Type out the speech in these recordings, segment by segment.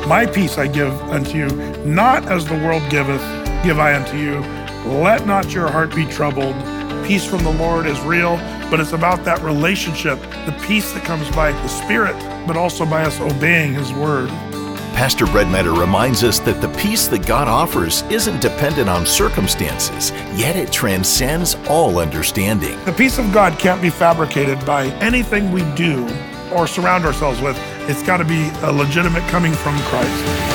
My peace I give unto you, not as the world giveth, give I unto you. Let not your heart be troubled. Peace from the Lord is real, but it's about that relationship, the peace that comes by the Spirit, but also by us obeying His word. Pastor Brett Metter reminds us that the peace that God offers isn't dependent on circumstances, yet it transcends all understanding. The peace of God can't be fabricated by anything we do or surround ourselves with. It's got to be a legitimate coming from Christ.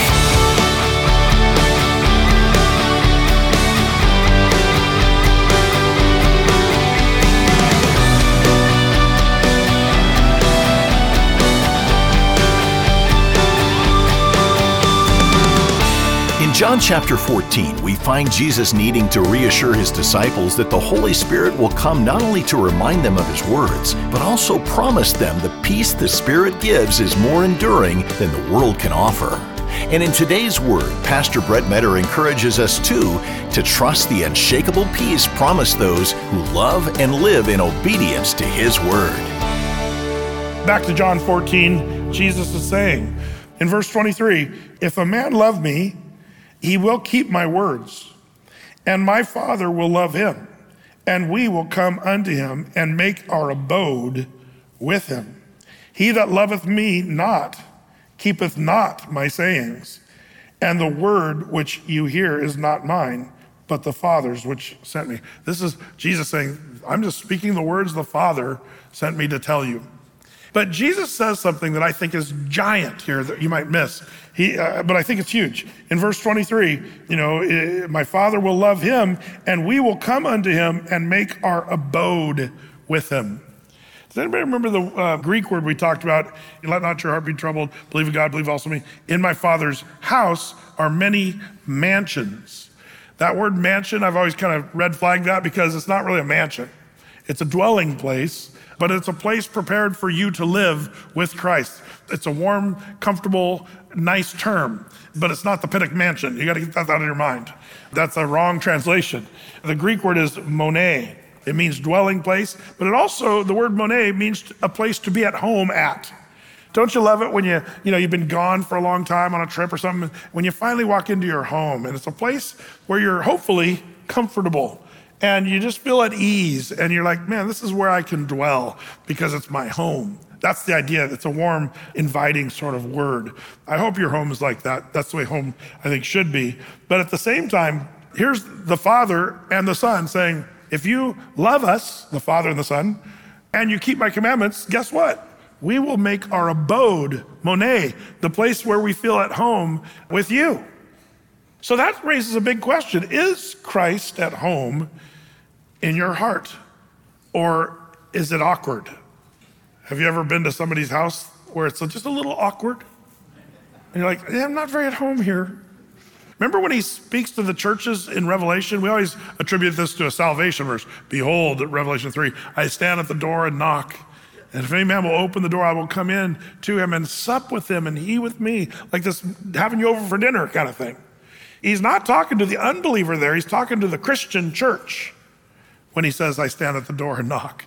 In John chapter 14, we find Jesus needing to reassure His disciples that the Holy Spirit will come not only to remind them of His words, but also promise them the peace the Spirit gives is more enduring than the world can offer. And in today's Word, Pastor Brett Metter encourages us too to trust the unshakable peace promised those who love and live in obedience to His Word. Back to John 14, Jesus is saying in verse 23, if a man love me, he will keep my words, and my Father will love him, and we will come unto him and make our abode with him. He that loveth me not, keepeth not my sayings, and the word which you hear is not mine, but the Father's which sent me. This is Jesus saying, I'm just speaking the words the Father sent me to tell you. But Jesus says something that I think is giant here that you might miss. But I think it's huge. In verse 23, my Father will love him, and we will come unto him and make our abode with him. Does anybody remember the Greek word we talked about? Let not your heart be troubled. Believe in God, believe also in me. In my Father's house are many mansions. That word mansion, I've always kind of red flagged that because it's not really a mansion. It's a dwelling place, but it's a place prepared for you to live with Christ. It's a warm, comfortable, nice term, but it's not the Pinnock Mansion. You got to get that out of your mind. That's a wrong translation. The Greek word is monē. It means dwelling place, but it also, the word monē means a place to be at home at. Don't you love it when you've been gone for a long time on a trip or something, when you finally walk into your home and it's a place where you're hopefully comfortable and you just feel at ease and you're like, man, this is where I can dwell because it's my home. That's the idea. It's a warm, inviting sort of word. I hope your home is like that. That's the way home, I think, should be. But at the same time, here's the Father and the Son saying, if you love us, the Father and the Son, and you keep my commandments, guess what? We will make our abode, monē, the place where we feel at home with you. So that raises a big question. Is Christ at home in your heart? Or is it awkward? Have you ever been to somebody's house where it's just a little awkward? And you're like, I'm not very at home here. Remember when he speaks to the churches in Revelation? We always attribute this to a salvation verse. Behold, at Revelation 3, I stand at the door and knock. And if any man will open the door, I will come in to him and sup with him and he with me. Like this having you over for dinner kind of thing. He's not talking to the unbeliever there. He's talking to the Christian church when he says, I stand at the door and knock.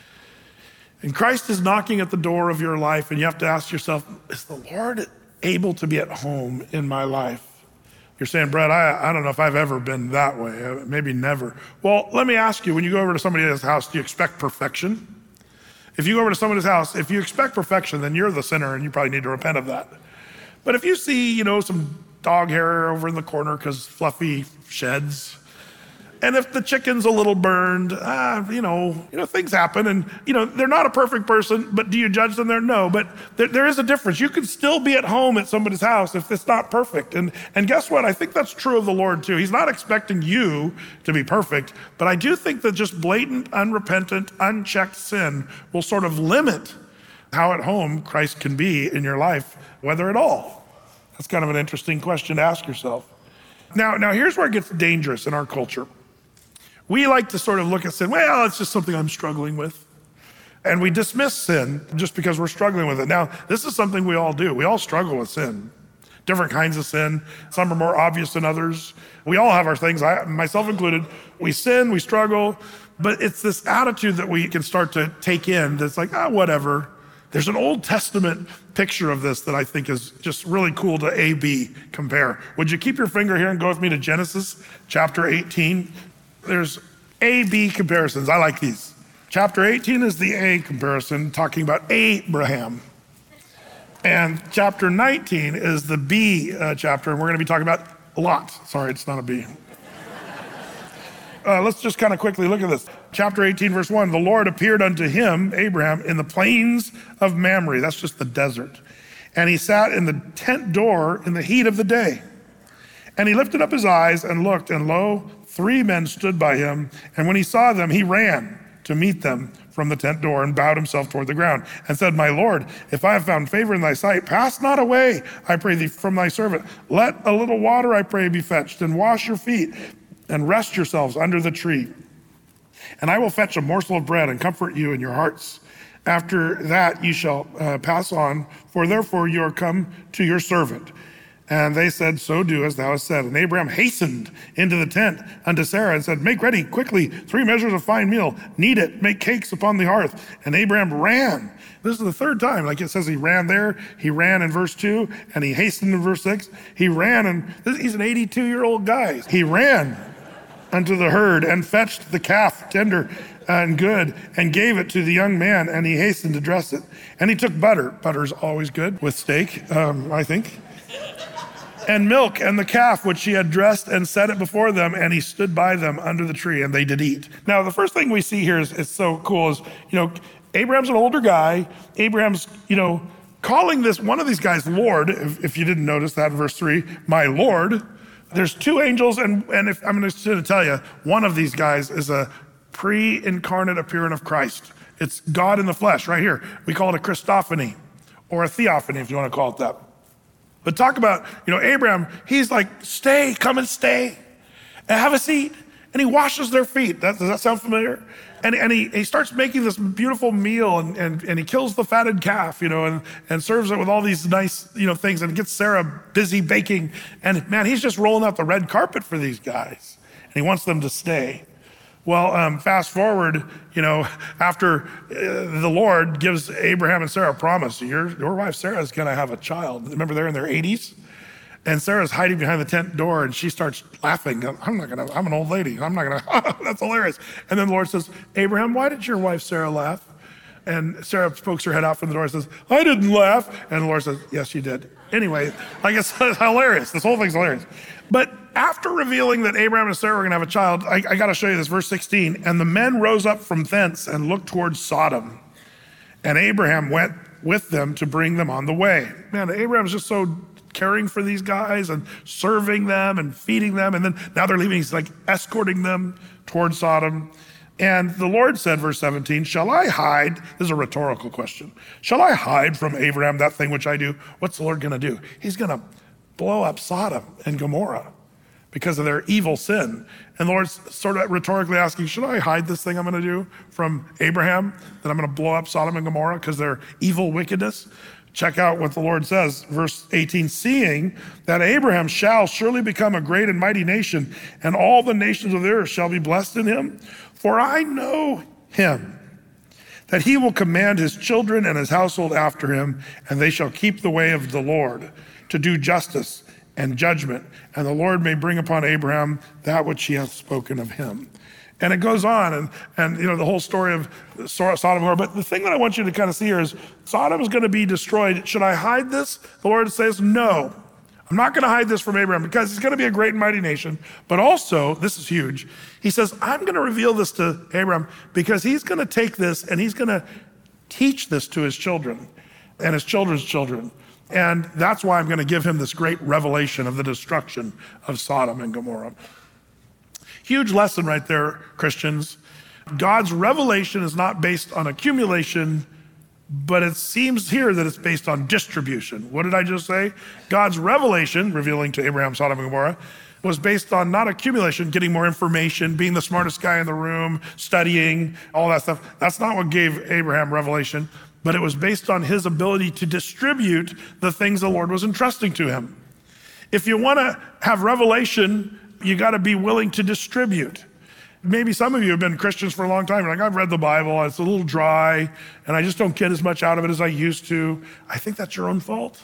And Christ is knocking at the door of your life, and you have to ask yourself, is the Lord able to be at home in my life? You're saying, Brett, I don't know if I've ever been that way, maybe never. Well, let me ask you, when you go over to somebody's house, do you expect perfection? If you go over to somebody's house, if you expect perfection, then you're the sinner, and you probably need to repent of that. But if you see, some dog hair over in the corner because Fluffy sheds, and if the chicken's a little burned, things happen. And, they're not a perfect person, but do you judge them there? No, but there is a difference. You can still be at home at somebody's house if it's not perfect. And guess what? I think that's true of the Lord too. He's not expecting you to be perfect, but I do think that just blatant, unrepentant, unchecked sin will sort of limit how at home Christ can be in your life, whether at all. That's kind of an interesting question to ask yourself. Now here's where it gets dangerous in our culture. We like to sort of look at sin, well, it's just something I'm struggling with. And we dismiss sin just because we're struggling with it. Now, this is something we all do. We all struggle with sin. Different kinds of sin. Some are more obvious than others. We all have our things, myself included. We sin, we struggle, but it's this attitude that we can start to take in that's like, whatever. There's an Old Testament picture of this that I think is just really cool to A-B compare. Would you keep your finger here and go with me to Genesis chapter 18? There's A-B comparisons. I like these. Chapter 18 is the A comparison, talking about Abraham. And chapter 19 is the B chapter, and we're going to be talking about Lot. Sorry, it's not a B. Let's just kind of quickly look at this. Chapter 18, verse 1, the Lord appeared unto him, Abraham, in the plains of Mamre. That's just the desert. And he sat in the tent door in the heat of the day. And he lifted up his eyes and looked, and lo, 3 men stood by him. And when he saw them, he ran to meet them from the tent door and bowed himself toward the ground and said, my Lord, if I have found favor in thy sight, pass not away, I pray thee, from thy servant. Let a little water, I pray, be fetched, and wash your feet, and rest yourselves under the tree. And I will fetch a morsel of bread and comfort you in your hearts. After that you shall pass on, for therefore you are come to your servant. And they said, so do as thou hast said. And Abraham hastened into the tent unto Sarah and said, make ready quickly 3 measures of fine meal, knead it, make cakes upon the hearth. And Abraham ran. This is the 3rd time. Like it says he ran there, he ran in verse 2, and he hastened in verse 6. He ran, and he's an 82-year-old guy. He ran unto the herd and fetched the calf tender and good and gave it to the young man, and he hastened to dress it. And he took butter. Butter's always good with steak, I think. And milk and the calf which he had dressed and set it before them, and he stood by them under the tree, and they did eat. Now, the first thing we see here is so cool is, Abraham's an older guy. Abraham's, calling this one of these guys Lord, if you didn't notice that in verse 3, my Lord. There's 2 angels, and if I'm going to tell you, one of these guys is a pre-incarnate appearing of Christ. It's God in the flesh right here. We call it a Christophany or a theophany, if you want to call it that. But talk about, Abraham, he's like, come and stay, and have a seat. And he washes their feet. Does that sound familiar? And he starts making this beautiful meal, and he kills the fatted calf, and serves it with all these nice, things, and gets Sarah busy baking. And man, he's just rolling out the red carpet for these guys. And he wants them to stay. Well, fast forward, after the Lord gives Abraham and Sarah a promise, your wife Sarah is going to have a child. Remember, they're in their 80s? And Sarah's hiding behind the tent door, and she starts laughing. I'm an old lady. I'm not gonna, that's hilarious. And then the Lord says, Abraham, why did your wife Sarah laugh? And Sarah pokes her head out from the door and says, I didn't laugh. And the Lord says, yes, you did. Anyway, I guess it's hilarious. This whole thing's hilarious. But after revealing that Abraham and Sarah were gonna have a child, I gotta show you this, verse 16. And the men rose up from thence and looked towards Sodom. And Abraham went with them to bring them on the way. Man, Abraham's just so caring for these guys and serving them and feeding them. And then now they're leaving, he's like escorting them towards Sodom. And the Lord said, verse 17, shall I hide? This is a rhetorical question. Shall I hide from Abraham that thing which I do? What's the Lord gonna do? He's gonna blow up Sodom and Gomorrah because of their evil sin. And the Lord's sort of rhetorically asking, should I hide this thing I'm gonna do from Abraham, that I'm gonna blow up Sodom and Gomorrah because of their evil wickedness? Check out what the Lord says, verse 18, seeing that Abraham shall surely become a great and mighty nation, and all the nations of the earth shall be blessed in him. For I know him, that he will command his children and his household after him, and they shall keep the way of the Lord, to do justice and judgment, and the Lord may bring upon Abraham that which he hath spoken of him. And it goes on, and the whole story of Sodom and Gomorrah. But the thing that I want you to kind of see here is Sodom is going to be destroyed. Should I hide this? The Lord says, no, I'm not going to hide this from Abraham because he's going to be a great and mighty nation. But also, this is huge. He says, I'm going to reveal this to Abraham because he's going to take this and he's going to teach this to his children and his children's children. And that's why I'm going to give him this great revelation of the destruction of Sodom and Gomorrah. Huge lesson right there, Christians. God's revelation is not based on accumulation, but it seems here that it's based on distribution. What did I just say? God's revelation, revealing to Abraham, Sodom and Gomorrah, was based on not accumulation, getting more information, being the smartest guy in the room, studying, all that stuff. That's not what gave Abraham revelation, but it was based on his ability to distribute the things the Lord was entrusting to him. If you want to have revelation, you got to be willing to distribute. Maybe some of you have been Christians for a long time. You're like, I've read the Bible, it's a little dry, and I just don't get as much out of it as I used to. I think that's your own fault.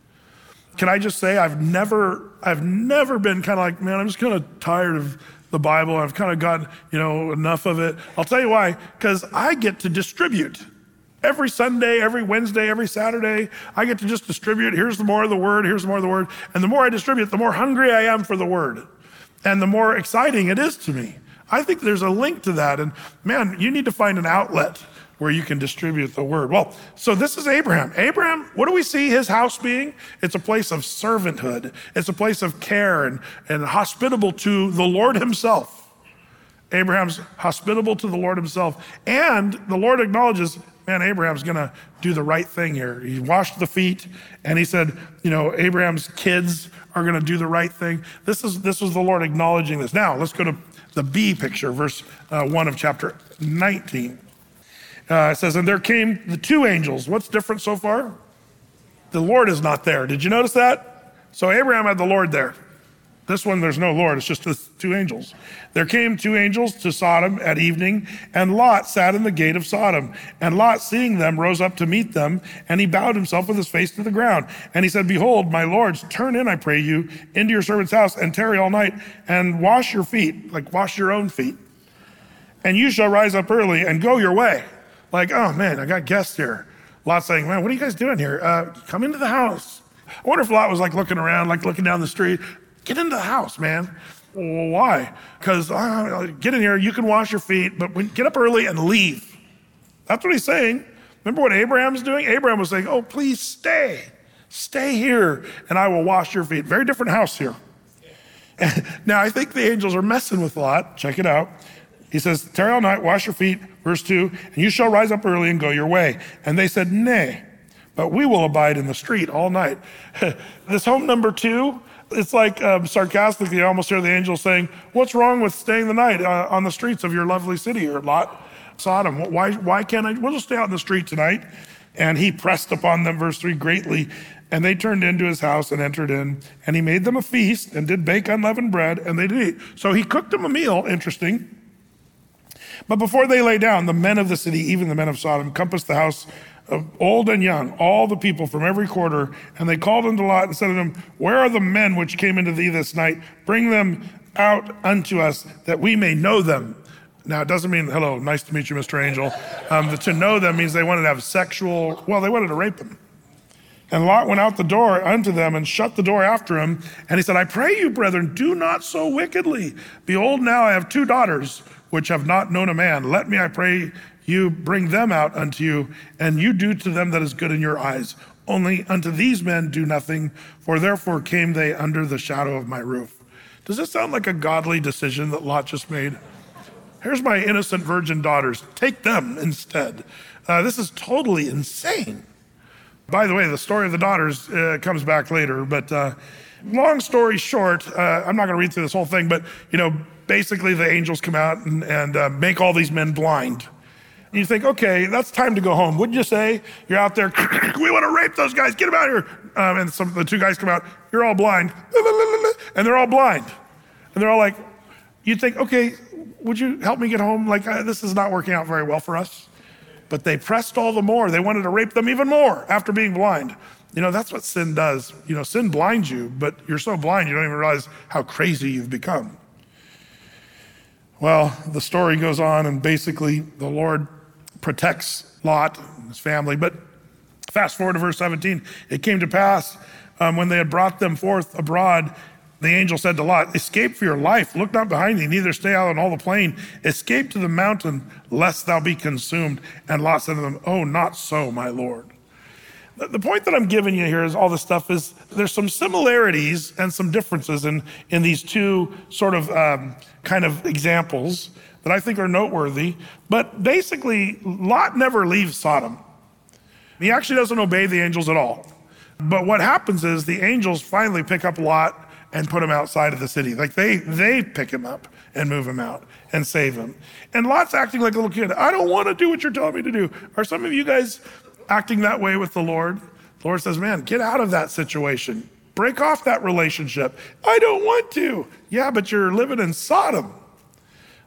Can I just say, I've never been kind of like, man, I'm just kind of tired of the Bible. I've kind of got, enough of it. I'll tell you why, because I get to distribute. Every Sunday, every Wednesday, every Saturday, I get to just distribute. Here's the more of the word, here's the more of the word. And the more I distribute, the more hungry I am for the word. And the more exciting it is to me. I think there's a link to that. And man, you need to find an outlet where you can distribute the word. Well, so this is Abraham. Abraham, what do we see his house being? It's a place of servanthood. It's a place of care and hospitable to the Lord himself. Abraham's hospitable to the Lord himself. And the Lord acknowledges, man, Abraham's gonna do the right thing here. He washed the feet and he said, Abraham's kids are gonna do the right thing. This was the Lord acknowledging this. Now, let's go to the B picture, verse 1 of chapter 19. It says, and there came the two angels. What's different so far? The Lord is not there. Did you notice that? So Abraham had the Lord there. This one, there's no Lord, it's just the two angels. There came two angels to Sodom at evening, and Lot sat in the gate of Sodom. And Lot, seeing them, rose up to meet them, and he bowed himself with his face to the ground. And he said, behold, my lords, turn in, I pray you, into your servant's house, and tarry all night, and wash your feet, like wash your own feet. And you shall rise up early and go your way. Like, oh man, I got guests here. Lot's saying, man, what are you guys doing here? Come into the house. I wonder if Lot was like looking around, like looking down the street. Get into the house, man. Well, why? Because get in here, you can wash your feet, but get up early and leave. That's what he's saying. Remember what Abraham's doing? Abraham was saying, oh, please stay. Stay here, and I will wash your feet. Very different house here. Now, I think the angels are messing with Lot. Check it out. He says, tarry all night, wash your feet. Verse 2, and you shall rise up early and go your way. And they said, nay, but we will abide in the street all night. This home number 2, it's like sarcastically, I almost hear the angel saying, what's wrong with staying the night on the streets of your lovely city here, Lot, Sodom? Why can't I? We'll just stay out in the street tonight. And he pressed upon them, verse 3, greatly. And they turned into his house and entered in. And he made them a feast and did bake unleavened bread, and they did eat. So he cooked them a meal, interesting. But before they lay down, the men of the city, even the men of Sodom, compassed the house of old and young, all the people from every quarter. And they called unto Lot and said unto him, where are the men which came into thee this night? Bring them out unto us, that we may know them. Now, it doesn't mean, hello, nice to meet you, Mr. Angel. To know them means they wanted to have they wanted to rape them. And Lot went out the door unto them and shut the door after him. And he said, I pray you, brethren, do not so wickedly. Behold, now I have 2 daughters, which have not known a man. Let me, I pray you, bring them out unto you, and you do to them that is good in your eyes. Only unto these men do nothing, for therefore came they under the shadow of my roof. Does this sound like a godly decision that Lot just made? Here's my innocent virgin daughters. Take them instead. This is totally insane. By the way, the story of the daughters comes back later, but long story short, I'm not going to read through this whole thing, but basically the angels come out and make all these men blind. And you think, okay, that's time to go home. Wouldn't you say? You're out there, we want to rape those guys, get them out of here. And the 2 guys come out, you're all blind. And they're all blind. And they're all like, you'd think, okay, would you help me get home? Like, this is not working out very well for us. But they pressed all the more. They wanted to rape them even more after being blind. That's what sin does. Sin blinds you, but you're so blind you don't even realize how crazy you've become. Well, the story goes on, and basically the Lord protects Lot and his family. But fast forward to verse 17. It came to pass when they had brought them forth abroad, the angel said to Lot, escape for your life. Look not behind thee, neither stay out on all the plain. Escape to the mountain, lest thou be consumed. And Lot said to them, oh, not so, my Lord. The point that I'm giving you here is all this stuff is there's some similarities and some differences in these 2 sort of kind of examples that I think are noteworthy. But basically, Lot never leaves Sodom. He actually doesn't obey the angels at all. But what happens is the angels finally pick up Lot and put him outside of the city. Like they pick him up and move him out and save him. And Lot's acting like a little kid. I don't want to do what you're telling me to do. Are some of you guys acting that way with the Lord? The Lord says, man, get out of that situation. Break off that relationship. I don't want to. Yeah, but you're living in Sodom.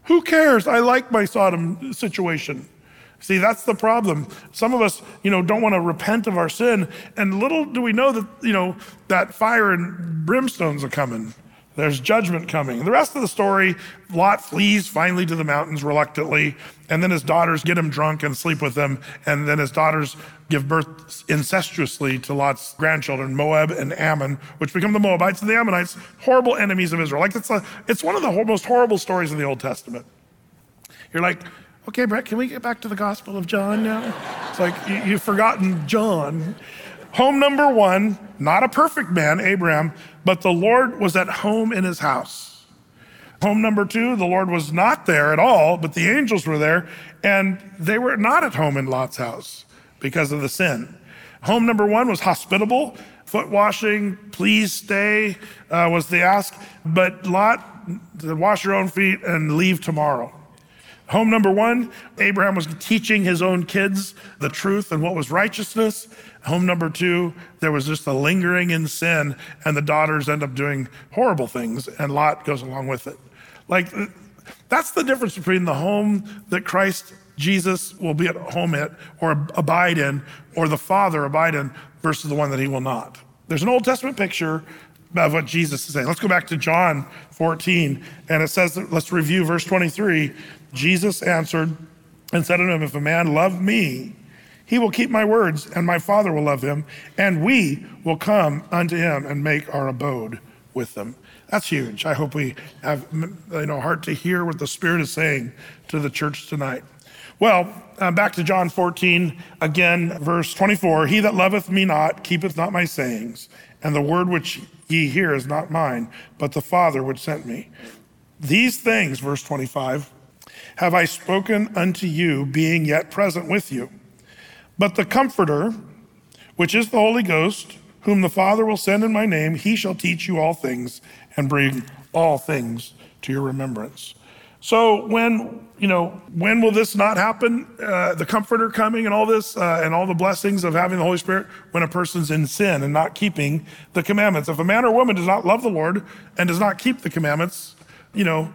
Who cares? I like my Sodom situation. See, that's the problem. Some of us, don't want to repent of our sin, and little do we know that, that fire and brimstones are coming. There's judgment coming. The rest of the story, Lot flees finally to the mountains reluctantly, and then his daughters get him drunk and sleep with him, and then his daughters give birth incestuously to Lot's grandchildren, Moab and Ammon, which become the Moabites and the Ammonites, horrible enemies of Israel. It's one of the most horrible stories in the Old Testament. You're like, okay, Brett, can we get back to the Gospel of John now? It's like you've forgotten John. Home number one, not a perfect man, Abraham, but the Lord was at home in his house. Home number two, the Lord was not there at all, but the angels were there, and they were not at home in Lot's house because of the sin. Home number one was hospitable, foot washing, please stay was the ask, but Lot, wash your own feet and leave tomorrow. Home number one, Abraham was teaching his own kids the truth and what was righteousness. Home number two, there was just a lingering in sin, and the daughters end up doing horrible things, and Lot goes along with it. Like, that's the difference between the home that Christ Jesus will be at home at or abide in, or the Father abide in, versus the one that he will not. There's an Old Testament picture of what Jesus is saying. Let's go back to John 14, and it says, let's review verse 23. Jesus answered and said unto him, if a man love me, he will keep my words, and my Father will love him, and we will come unto him and make our abode with them. That's huge. I hope we have heart to hear what the Spirit is saying to the church tonight. Well, back to John 14, again, verse 24. He that loveth me not keepeth not my sayings, and the word which ye hear is not mine, but the Father which sent me. These things, verse 25, have I spoken unto you, being yet present with you. But the Comforter, which is the Holy Ghost, whom the Father will send in my name, he shall teach you all things and bring all things to your remembrance. So when will this not happen? The Comforter coming and all this, and all the blessings of having the Holy Spirit, when a person's in sin and not keeping the commandments. If a man or woman does not love the Lord and does not keep the commandments, you're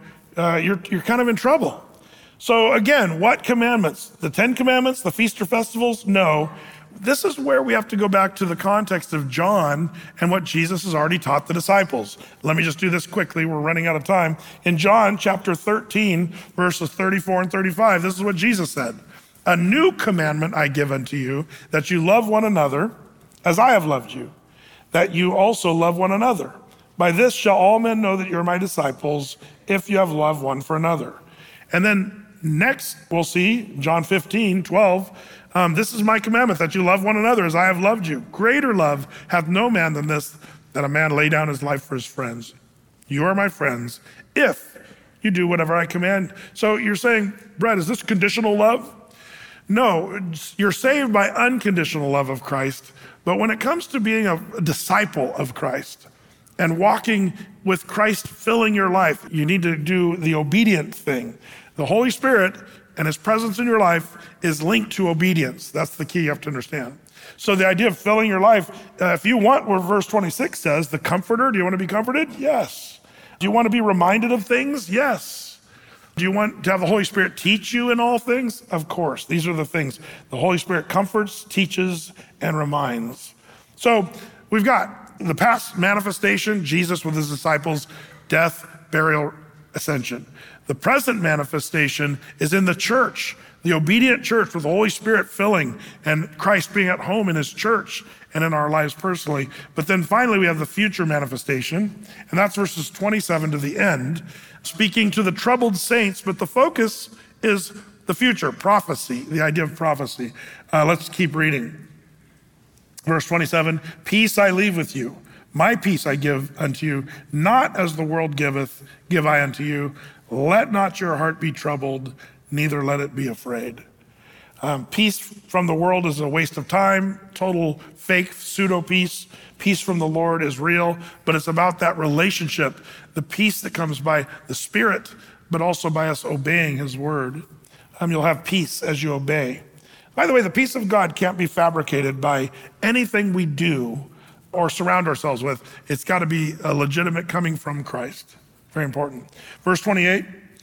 kind of in trouble. So again, what commandments? The 10 commandments, the feast or festivals? No. This is where we have to go back to the context of John and what Jesus has already taught the disciples. Let me just do this quickly. We're running out of time. In John chapter 13, verses 34 and 35, this is what Jesus said. A new commandment I give unto you, that you love one another as I have loved you, that you also love one another. By this shall all men know that you're my disciples, if you have love one for another. And then next, we'll see John 15, 12. This is my commandment, that you love one another as I have loved you. Greater love hath no man than this, that a man lay down his life for his friends. You are my friends if you do whatever I command. So you're saying, Brett, is this conditional love? No, you're saved by unconditional love of Christ. But when it comes to being a disciple of Christ and walking with Christ filling your life, you need to do the obedient thing. The Holy Spirit and his presence in your life is linked to obedience. That's the key you have to understand. So the idea of filling your life, if you want what verse 26 says, the Comforter, do you want to be comforted? Yes. Do you want to be reminded of things? Yes. Do you want to have the Holy Spirit teach you in all things? Of course. These are the things. The Holy Spirit comforts, teaches, and reminds. So we've got the past manifestation, Jesus with his disciples, death, burial, ascension. The present manifestation is in the church, the obedient church with the Holy Spirit filling and Christ being at home in his church and in our lives personally. But then finally we have the future manifestation, and that's verses 27 to the end, speaking to the troubled saints, but the focus is the future, prophecy, the idea of prophecy. Let's keep reading. Verse 27, peace I leave with you. My peace I give unto you, not as the world giveth, give I unto you. Let not your heart be troubled, neither let it be afraid. Peace from the world is a waste of time, total fake pseudo peace. Peace from the Lord is real, but it's about that relationship, the peace that comes by the Spirit, but also by us obeying his word. You'll have peace as you obey. By the way, the peace of God can't be fabricated by anything we do or surround ourselves with. It's got to be a legitimate coming from Christ. Very important. Verse 28,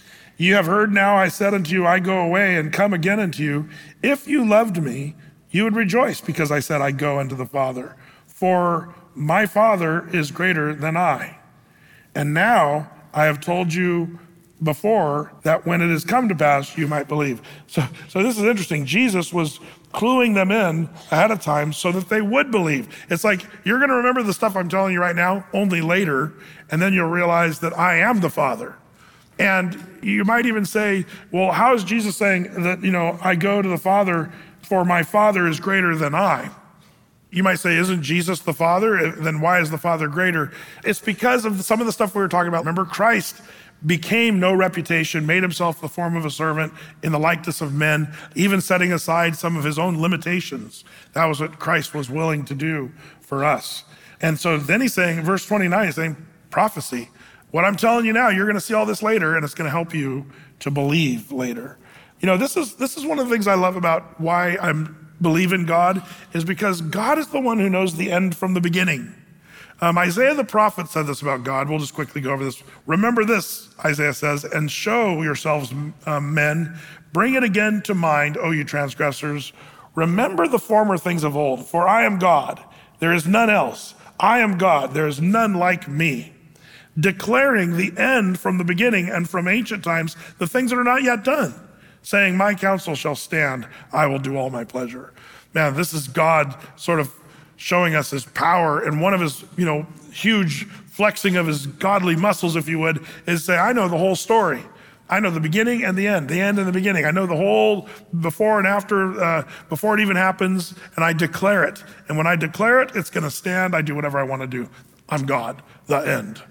You have heard now I said unto you, I go away and come again unto you. If you loved me, you would rejoice because I said I go unto the Father. For my Father is greater than I. And now I have told you before that when it has come to pass, you might believe. So this is interesting. Jesus was cluing them in ahead of time so that they would believe. It's like, you're going to remember the stuff I'm telling you right now, only later, and then you'll realize that I am the Father. And you might even say, well, how is Jesus saying that, I go to the Father, for my Father is greater than I? You might say, isn't Jesus the Father? Then why is the Father greater? It's because of some of the stuff we were talking about. Remember, Christ became no reputation, made himself the form of a servant in the likeness of men, even setting aside some of his own limitations. That was what Christ was willing to do for us. And so then he's saying, verse 29, he's saying, prophecy. What I'm telling you now, you're going to see all this later, and it's going to help you to believe later. This is one of the things I love about why I believe in God, is because God is the one who knows the end from the beginning. Isaiah the prophet said this about God. We'll just quickly go over this. Remember this, Isaiah says, and show yourselves men. Bring it again to mind, O you transgressors. Remember the former things of old. For I am God. There is none else. I am God. There is none like me. Declaring the end from the beginning and from ancient times, the things that are not yet done. Saying, my counsel shall stand. I will do all my pleasure. Man, this is God sort of showing us his power, and one of his, huge flexing of his godly muscles, if you would, is say, I know the whole story. I know the beginning and the end and the beginning. I know the whole before and after, before it even happens, and I declare it. And when I declare it, it's going to stand. I do whatever I want to do. I'm God, the end.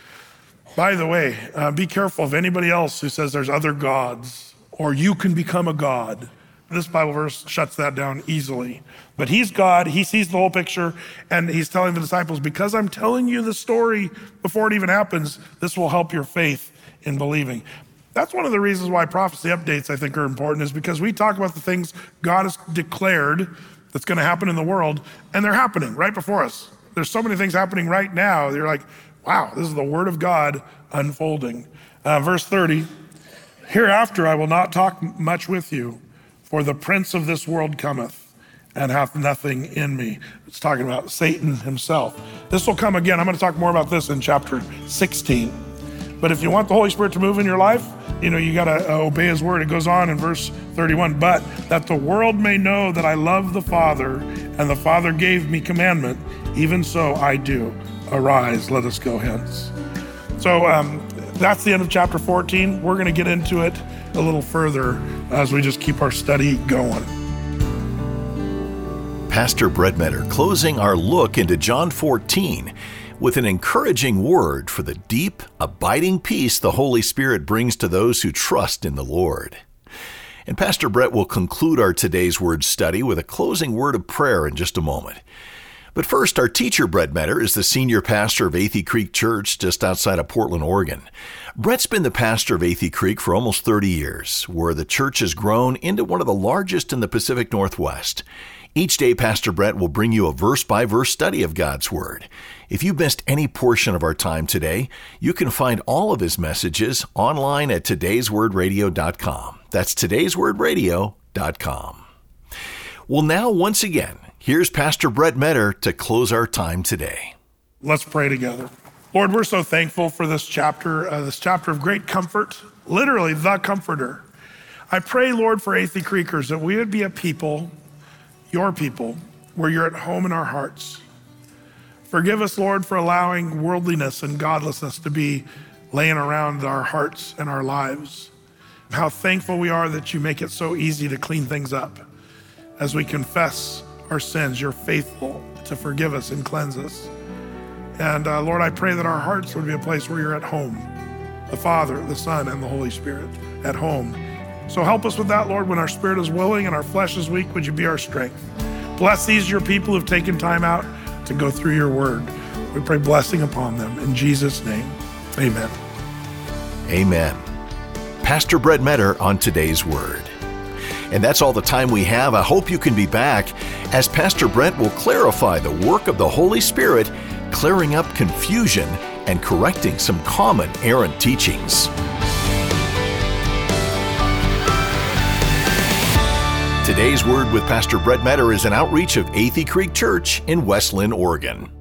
By the way, be careful of anybody else who says there's other gods or you can become a god. This Bible verse shuts that down easily. But he's God, he sees the whole picture, and he's telling the disciples, because I'm telling you the story before it even happens, this will help your faith in believing. That's one of the reasons why prophecy updates, I think, are important, is because we talk about the things God has declared that's going to happen in the world, and they're happening right before us. There's so many things happening right now. You're like, wow, this is the word of God unfolding. Verse 30, hereafter I will not talk much with you, for the prince of this world cometh, and hath nothing in me. It's talking about Satan himself. This will come again. I'm going to talk more about this in chapter 16. But if you want the Holy Spirit to move in your life, you got to obey his word. It goes on in verse 31, but that the world may know that I love the Father, and the Father gave me commandment, even so I do. Arise, let us go hence. So that's the end of chapter 14. We're going to get into it a little further as we just keep our study going. Pastor Brett Metter closing our look into John 14 with an encouraging word for the deep, abiding peace the Holy Spirit brings to those who trust in the Lord. And Pastor Brett will conclude our today's word study with a closing word of prayer in just a moment. But first, our teacher, Brett Metter, is the senior pastor of Athey Creek Church just outside of Portland, Oregon. Brett's been the pastor of Athey Creek for almost 30 years, where the church has grown into one of the largest in the Pacific Northwest. Each day, Pastor Brett will bring you a verse-by-verse study of God's Word. If you missed any portion of our time today, you can find all of his messages online at todayswordradio.com. That's todayswordradio.com. Well, now, once again, here's Pastor Brett Metter to close our time today. Let's pray together. Lord, we're so thankful for this chapter of great comfort, literally the comforter. I pray, Lord, for Athey Creekers, that we would be a people, your people, where you're at home in our hearts. Forgive us, Lord, for allowing worldliness and godlessness to be laying around our hearts and our lives. How thankful we are that you make it so easy to clean things up. As we confess our sins, you're faithful to forgive us and cleanse us. And Lord, I pray that our hearts would be a place where you're at home. The Father, the Son, and the Holy Spirit at home. So help us with that, Lord. When our spirit is willing and our flesh is weak, would you be our strength? Bless these your people who've taken time out to go through your word. We pray blessing upon them. In Jesus' name, amen. Amen. Pastor Brett Metter on today's word. And that's all the time we have. I hope you can be back as Pastor Brett will clarify the work of the Holy Spirit, clearing up confusion and correcting some common errant teachings. Today's Word with Pastor Brett Metter is an outreach of Athey Creek Church in West Linn, Oregon.